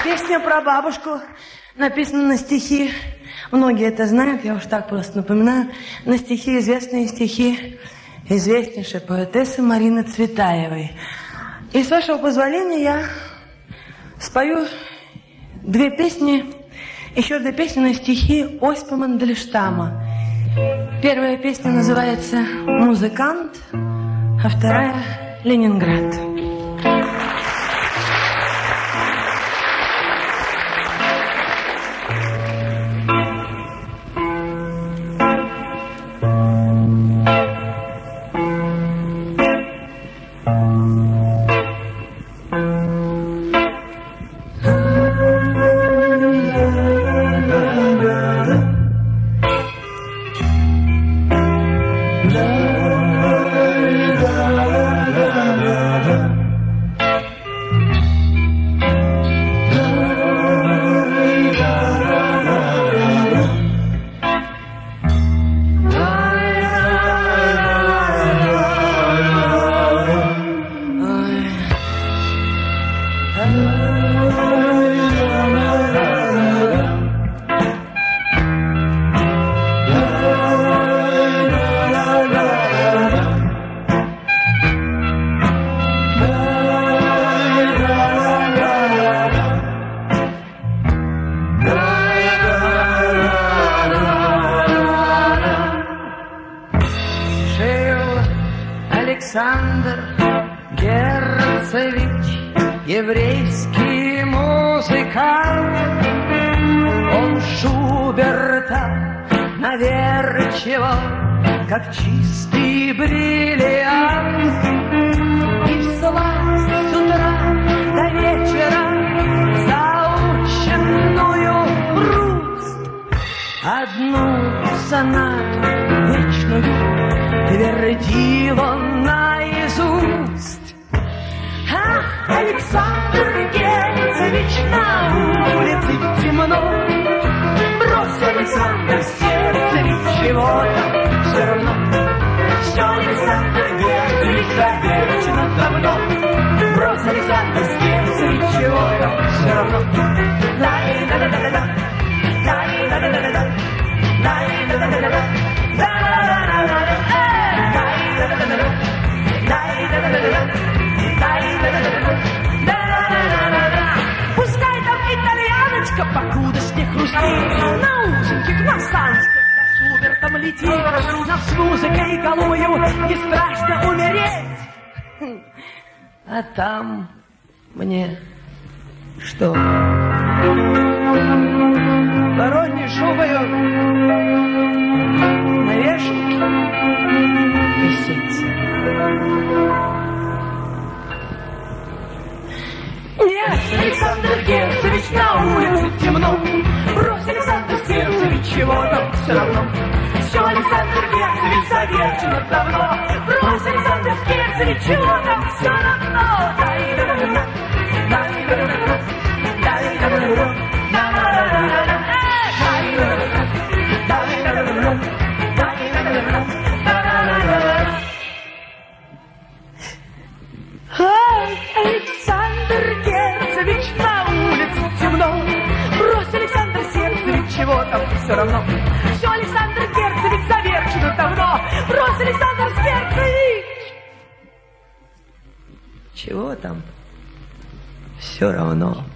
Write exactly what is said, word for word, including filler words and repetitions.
Песня про бабушку написана на стихи. Многие это знают, я уж так просто напоминаю. На стихи, известные стихи известнейшей поэтессы Марины Цветаевой. И с вашего позволения я спою две песни, еще две песни на стихи Осипа Мандельштама. Первая песня называется «Музыкант», а вторая «Ленинград». Александр Герцевич, еврейский музыкант, он Шуберта наверчиво, как чистый бриллиант, и в сласть с утра до вечера заученную Руст одну сонату вечную твердил он наизусть. Ах, Александр Герцевич, на улице темно, брось, Александр, сердце, ведь чего-то все равно. Все, Александр Герцевич, завечено давно, брось, Александр, сердце, ведь чего-то все равно. Ла-ла-ла-ла-ла, ла-ла-ла-ла-ла, ла-ла-ла-ла-ла. Пускай там итальяночка, покуда снег хрустит, на узеньких, на саночках за Шубертом летит, нам с музыкой голую не страшно умереть. А там мне что? Вороньей шубою на вешалке висеть. Нет, Александр Герцевич, на улице темно, брось, Александр, сердце, ведь чего там все равно. Все, Александр Герцевич, заверчено давно, брось, Александр, сердце, ведь чего там все равно. Дай-да-да-да, дай-да-да-да, дай-да-да-да. Александр Герцевич, на улице темно, брось, Александр, сердце, ведь чего там все равно. Все, Александр Герцевич, заверчено давно, брось, Александр, сердце, чего там все равно.